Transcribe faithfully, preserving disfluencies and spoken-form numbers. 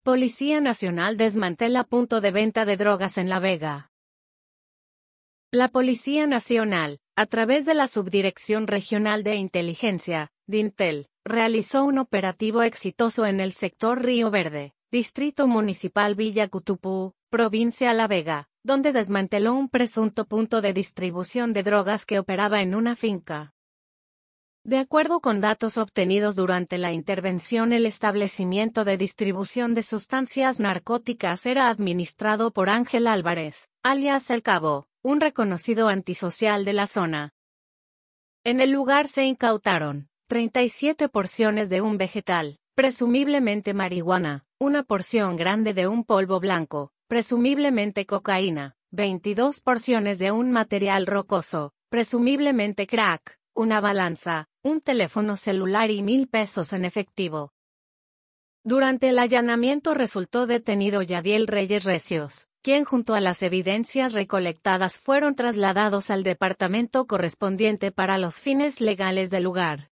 Policía Nacional desmantela punto de venta de drogas en La Vega. La Policía Nacional, a través de la Subdirección Regional de Inteligencia, DINTEL, realizó un operativo exitoso en el sector Río Verde, Distrito Municipal Villa Cutupú, Provincia La Vega, donde desmanteló un presunto punto de distribución de drogas que operaba en una finca. De acuerdo con datos obtenidos durante la intervención, el establecimiento de distribución de sustancias narcóticas era administrado por Ángel Álvarez, alias El Cabo, un reconocido antisocial de la zona. En el lugar se incautaron treinta y siete porciones de un vegetal, presumiblemente marihuana, una porción grande de un polvo blanco, presumiblemente cocaína, veintidós porciones de un material rocoso, presumiblemente crack, una balanza, un teléfono celular y mil pesos en efectivo. Durante el allanamiento resultó detenido Yadiel Reyes Recios, quien junto a las evidencias recolectadas fueron trasladados al departamento correspondiente para los fines legales del lugar.